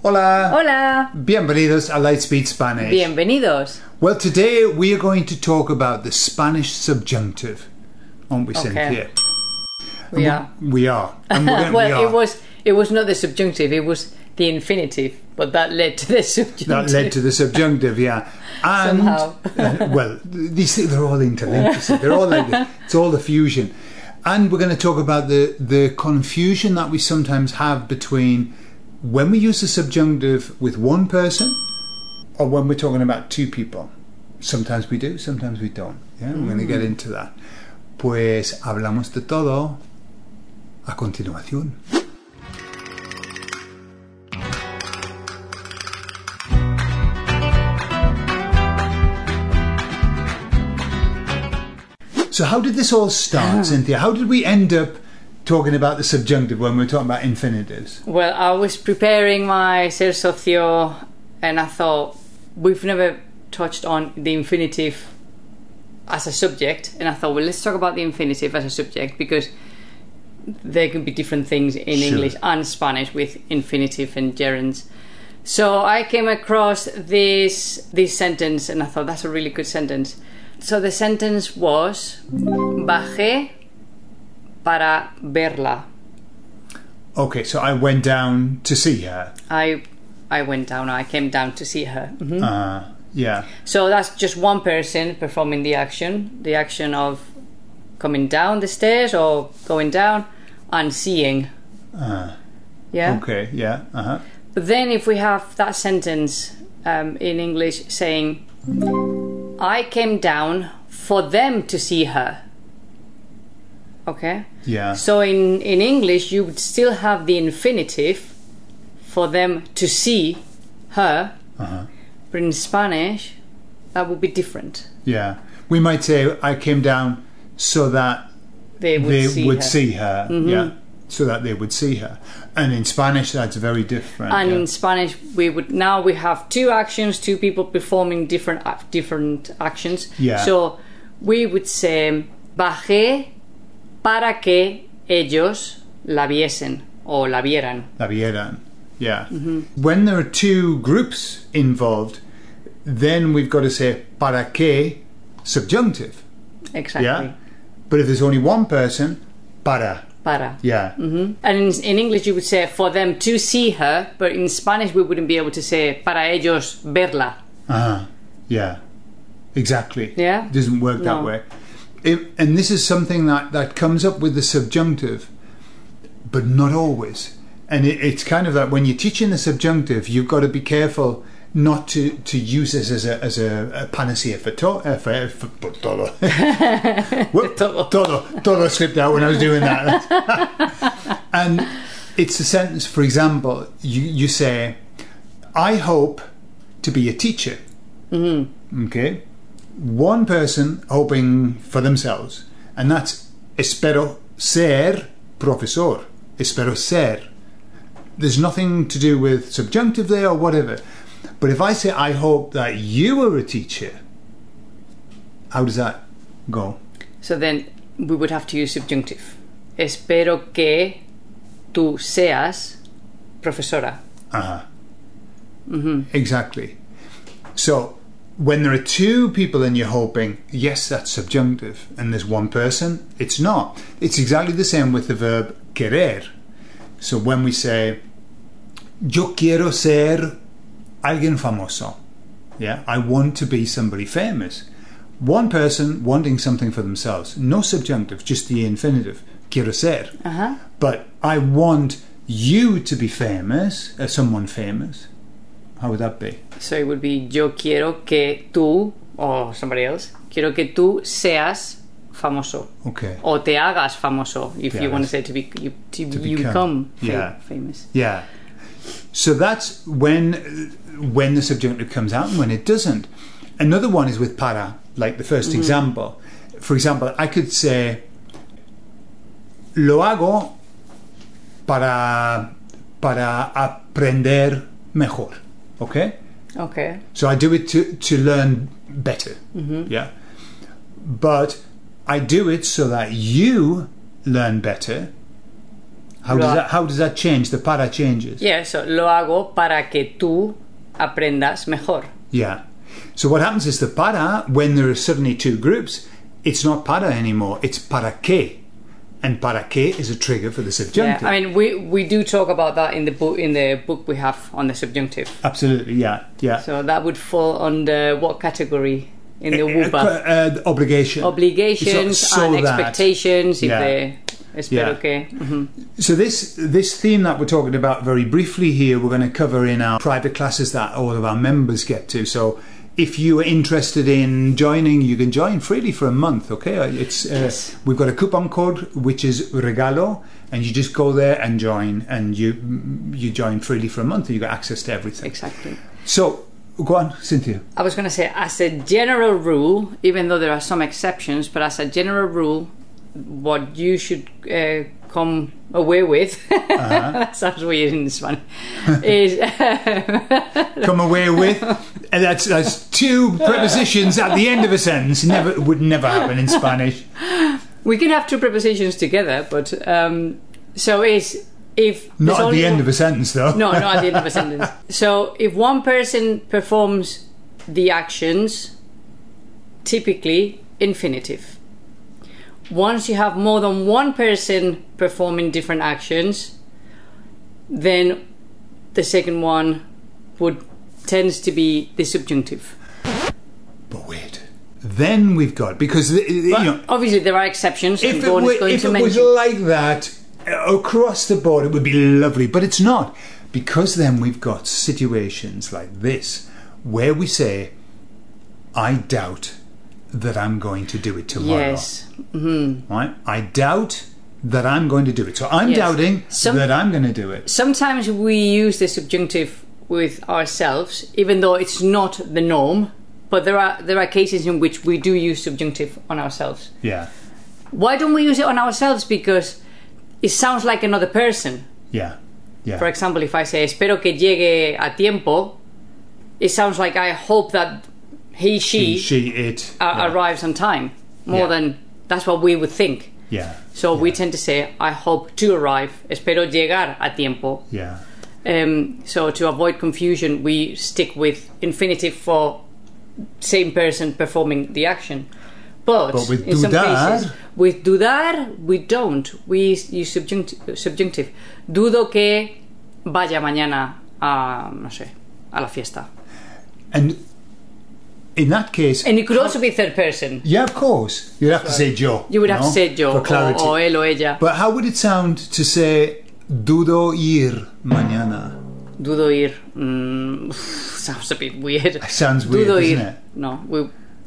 Hola. Hola. Bienvenidos a Lightspeed Spanish. Bienvenidos. Well, today we are going to talk about the Spanish subjunctive, aren't we, Cynthia? We are. We are. And we're gonna, Well, we are. it was not the subjunctive, it was the infinitive, but that led to the subjunctive. That led to the subjunctive, yeah. And, Somehow. well, these things, they're all interlinked, you see. They're all like this. It's all the fusion. And we're going to talk about the confusion that we sometimes have between when we use the subjunctive with one person or when we're talking about two people. Sometimes we do, sometimes we don't. Yeah, we're going to get into that. Pues hablamos de todo a continuación. So how did this all start, Cynthia? How did we end up talking about the subjunctive when we were talking about infinitives? Well, I was preparing my ser socio and I thought, we've never touched on the infinitive as a subject, and I thought, well, let's talk about the infinitive as a subject because there can be different things in English and Spanish with infinitive and gerunds. So I came across this sentence and I thought that's a really good sentence. So the sentence was bajé para verla. Okay, so I went down to see her. I came down to see her. Mm-hmm. Yeah. So that's just one person performing the action of coming down the stairs or going down and seeing. Yeah. Okay, yeah. But then if we have that sentence in English saying, I came down for them to see her. Okay? Yeah. So in English you would still have the infinitive for them to see her. But in Spanish that would be different. Yeah. We might say, I came down so that They would see her. Mm-hmm. Yeah. So that they would see her. And in Spanish that's very different. And yeah. in Spanish we have two actions, two people performing different actions. Yeah. So we would say bajé para que ellos la viesen o la vieran. La vieran. Yeah. When there are two groups involved, then we've got to say para que subjunctive. Exactly. Yeah. But if there's only one person, para. Para. Yeah. And in English you would say for them to see her, but in Spanish we wouldn't be able to say para ellos verla. Yeah. Exactly. Yeah? It doesn't work that No. way. And this is something that comes up with the subjunctive, but not always. And it's kind of like when you're teaching the subjunctive, you've got to be careful not to use this as a panacea for todo. Whoop, todo slipped out when I was doing that. And it's a sentence, for example, you say, I hope to be a teacher. Okay? One person hoping for themselves, and that's espero ser profesor. Espero ser. There's nothing to do with subjunctive there or whatever. But if I say, I hope that you are a teacher, how does that go? So then we would have to use subjunctive. Espero que tú seas profesora. Exactly. So when there are two people and you're hoping, yes, that's subjunctive, and there's one person, it's not. It's exactly the same with the verb querer. So when we say, yo quiero ser alguien famoso, yeah, I want to be somebody famous. One person wanting something for themselves, no subjunctive, just the infinitive, quiero ser. But I want you to be famous, someone famous. How would that be? So it would be yo quiero que tú, or somebody else, quiero que tú seas famoso. Okay. O te hagas famoso, if you want to say you become famous. Yeah. So that's when the subjunctive comes out and when it doesn't. Another one is with para, like the first example. For example, I could say, lo hago para aprender mejor. Okay? Okay. So I do it to learn better. Yeah. But I do it so that you learn better How does that change? The para changes. Yeah, so lo hago para que tú aprendas mejor. Yeah. So what happens is the para, when there are suddenly two groups, it's not para anymore, it's para que. And para que is a trigger for the subjunctive. Yeah, I mean, we do talk about that in the book we have on the subjunctive. Absolutely, yeah. So that would fall under what category in the WUPA? Obligation. Obligations So and that, expectations. If they espero que. So this theme that we're talking about very briefly here, we're going to cover in our private classes that all of our members get to. So if you are interested in joining, you can join freely for a month, okay? Yes. We've got a coupon code, which is regalo, and you just go there and join, and you join freely for a month, and you got access to everything. Exactly. So, go on, Cynthia. I was going to say, as a general rule, even though there are some exceptions, but as a general rule, what you should come away with, that sounds weird in Spanish, is come away with, and that's two prepositions at the end of a sentence. Would never happen in Spanish. We can have two prepositions together, but so is if not at the end of a sentence, though. No, not at the end of a sentence. So if one person performs the actions, typically infinitive. Once you have more than one person performing different actions, then the second one tends to be the subjunctive. But wait, then we've got, because obviously there are exceptions. If it was like that across the board, it would be lovely, but it's not, because then we've got situations like this where we say, I doubt that I'm going to do it tomorrow. Yes. Mm-hmm. Right? I doubt that I'm going to do it. So I'm doubting that I'm going to do it. Sometimes we use the subjunctive with ourselves, even though it's not the norm. But there are cases in which we do use subjunctive on ourselves. Yeah. Why don't we use it on ourselves? Because it sounds like another person. Yeah. Yeah. For example, if I say espero que llegue a tiempo, it sounds like I hope that it arrives on time, more than that's what we would think. Yeah. So we tend to say, I hope to arrive, espero llegar a tiempo. Yeah. So to avoid confusion, we stick with infinitive for same person performing the action. But with in some dudar, cases, with dudar, we don't. We use subjunctive. Dudo que vaya mañana a, no sé, a la fiesta. And in that case... And it could also be third person. Yeah, of course. You'd have to say yo. You would have to say yo, for clarity. O él o ella. But how would it sound to say dudo ir mañana? Dudo ir. Sounds a bit weird. It sounds weird, doesn't it? No,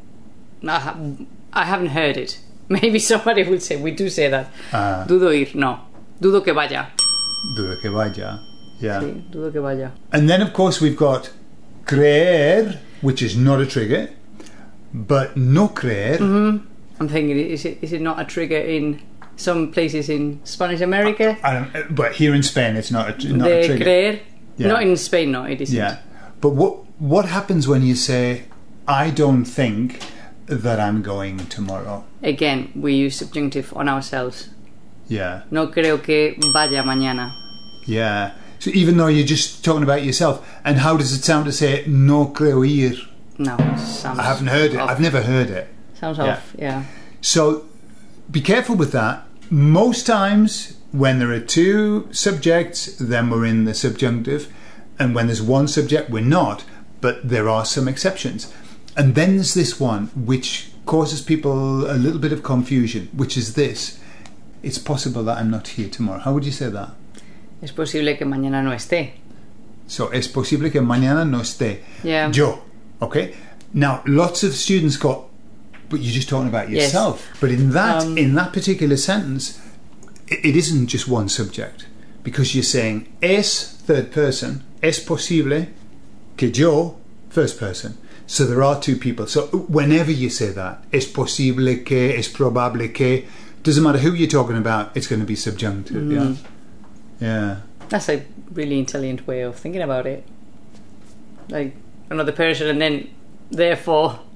I haven't heard it. Maybe somebody would say, we do say that. Dudo ir, no. Dudo que vaya. Dudo que vaya. Yeah. Sí, dudo que vaya. And then, of course, we've got creer, which is not a trigger, but no creer. Mm-hmm. I'm thinking, is it not a trigger in some places in Spanish America? But here in Spain, it's not a trigger. Creer. Yeah. Not in Spain, no, it isn't. Yeah. But what happens when you say, I don't think that I'm going tomorrow? Again, we use subjunctive on ourselves. Yeah. No creo que vaya mañana. Yeah. So even though you're just talking about yourself, and how does it sound to say no creo ir? No, sounds I haven't heard it. off. I've never heard it. Sounds off, yeah. So be careful with that. Most times when there are two subjects, then we're in the subjunctive, and when there's one subject, we're not. But there are some exceptions. And then there's this one which causes people a little bit of confusion, which is this: it's possible that I'm not here tomorrow. How would you say that? Es posible que mañana no esté. So, es posible que mañana no esté. Yeah. Yo. Okay? Now, lots of students go, but you're just talking about yourself. Yes. But in that particular sentence, it isn't just one subject. Because you're saying, es, third person, es posible que yo, first person. So there are two people. So whenever you say that, es posible que, es probable que, doesn't matter who you're talking about, it's going to be subjunctive. Yeah. Yeah. That's a really intelligent way of thinking about it. Like another person, and then therefore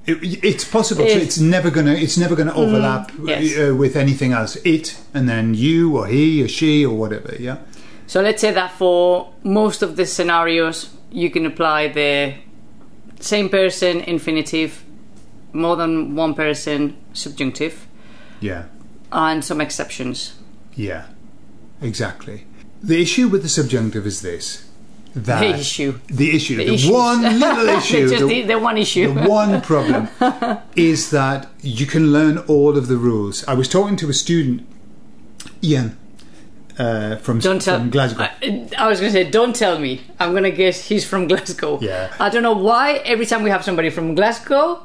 It's possible. So it's never gonna overlap yes. With anything else. It and then you or he or she or whatever. Yeah. So let's say that for most of the scenarios, you can apply the same person infinitive, more than one person subjunctive. Yeah. And some exceptions. Yeah. Exactly. The issue with the subjunctive is this. The one little issue, the one issue, the one problem is that you can learn all of the rules. I was talking to a student, Ian, from Glasgow. I was going to say, don't tell me. I'm going to guess he's from Glasgow. Yeah. I don't know why every time we have somebody from Glasgow,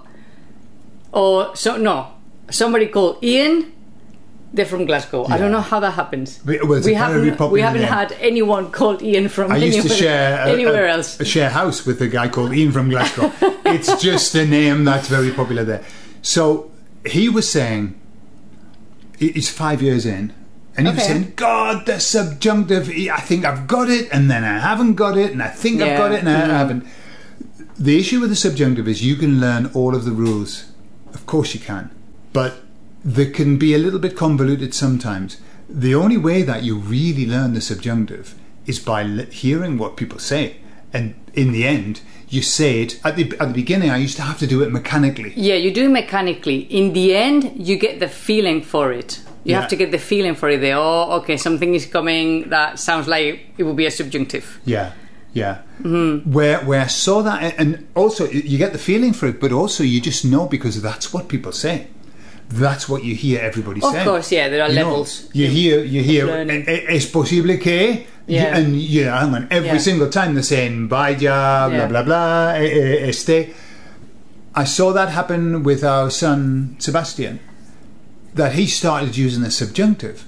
somebody called Ian, they're from Glasgow. Yeah. I don't know how that happens. Well, we haven't had anyone called Ian from anywhere else. Share house with a guy called Ian from Glasgow. It's just a name that's very popular there. So he was saying, he's 5 years in, and he was saying, God, the subjunctive, I think I've got it, and then I haven't got it, and I think I've got it, and I haven't. The issue with the subjunctive is you can learn all of the rules. Of course you can. But they can be a little bit convoluted sometimes. The only way that you really learn the subjunctive is by hearing what people say. And in the end, you say it. At the beginning, I used to have to do it mechanically. Yeah, you do it mechanically. In the end, you get the feeling for it. You have to get the feeling for it. Okay, something is coming that sounds like it would be a subjunctive. Yeah. Yeah. Mm-hmm. Where I saw that, and also you get the feeling for it, but also you just know because that's what people say. That's what you hear everybody saying. Of course, yeah, there are levels. You hear es posible que, and hang on, every single time they're saying vaya, blah blah blah, este. I saw that happen with our son Sebastian, that he started using the subjunctive,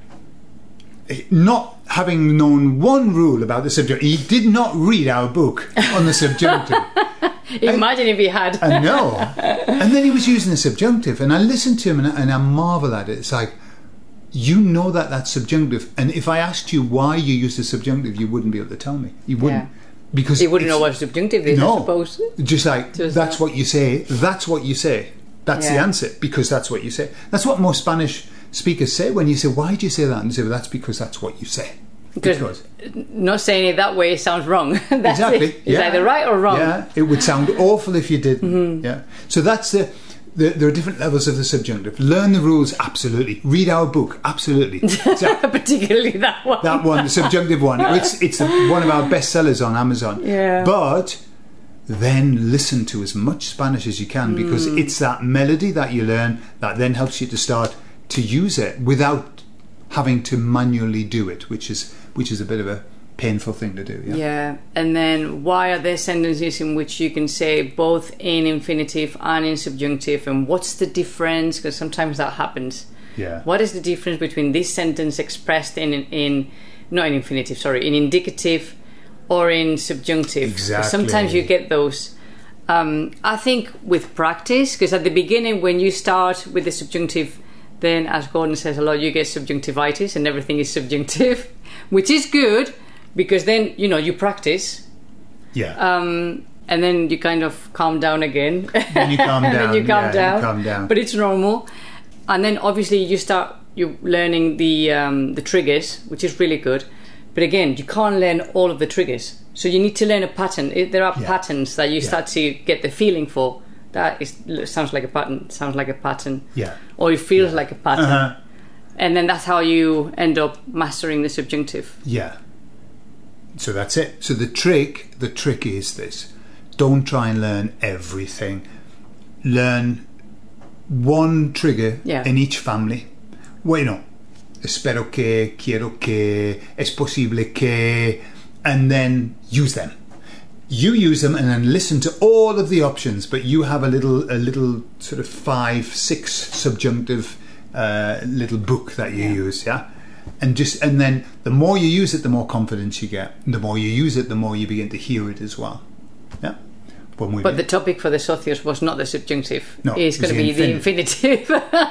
not having known one rule about the subjunctive. He did not read our book on the subjunctive. Imagine if he had. I know. And then he was using the subjunctive, and I listened to him and I marvel at it. It's like, you know that's subjunctive, and if I asked you why you use the subjunctive, you wouldn't be able to tell me. You wouldn't. Because you wouldn't know what subjunctive is, I suppose. Just like, that's what you say, that's what you say. That's the answer, because that's what you say. That's what most Spanish speakers say when you say, why do you say that? And they say, well, that's because that's what you say. Because not saying it that way sounds wrong. Exactly. It's either right or wrong. Yeah, it would sound awful if you didn't. Mm-hmm. Yeah. So that's there are different levels of the subjunctive. Learn the rules, absolutely. Read our book, absolutely. Particularly that one. That one, the subjunctive one. It's one of our bestsellers on Amazon. Yeah. But then listen to as much Spanish as you can, because it's that melody that you learn that then helps you to start to use it without having to manually do it, which is a bit of a painful thing to do. Yeah. And then why are there sentences in which you can say both in infinitive and in subjunctive, and what's the difference? Because sometimes that happens. Yeah. What is the difference between this sentence expressed in not in infinitive, sorry, in indicative or in subjunctive? Exactly. Sometimes you get those. I think with practice, because at the beginning when you start with the subjunctive, then as Gordon says a lot, you get subjunctivitis and everything is subjunctive, which is good because then you practice. Yeah. And then you kind of calm down again. Then you calm down. And then you calm down. But it's normal. And then obviously you're learning the triggers, which is really good. But again, you can't learn all of the triggers. So you need to learn a pattern. There are patterns that you start to get the feeling for. Sounds like a pattern. Yeah. Or it feels like a pattern. Uh-huh. And then that's how you end up mastering the subjunctive. Yeah. So that's it. So the trick is this. Don't try and learn everything. Learn one trigger in each family. Well, espero que, quiero que, es posible que, and then use them. You use them and then listen to all of the options, but you have a little sort of 5-6 subjunctive little book that you use, and then the more you use it, the more confidence you get. And the more you use it, the more you begin to hear it as well. Yeah. But the topic for the socios was not the subjunctive. No, it's going to be the infinitive.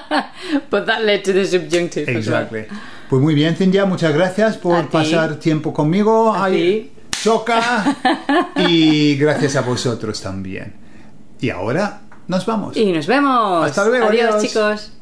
But that led to the subjunctive. Exactly. As well. Pues muy bien, Cintia, muchas gracias por pasar tiempo conmigo. A ti. Choca. Y gracias a vosotros también. Y ahora nos vamos. Y nos vemos. Hasta luego, Adiós, adiós. chicos.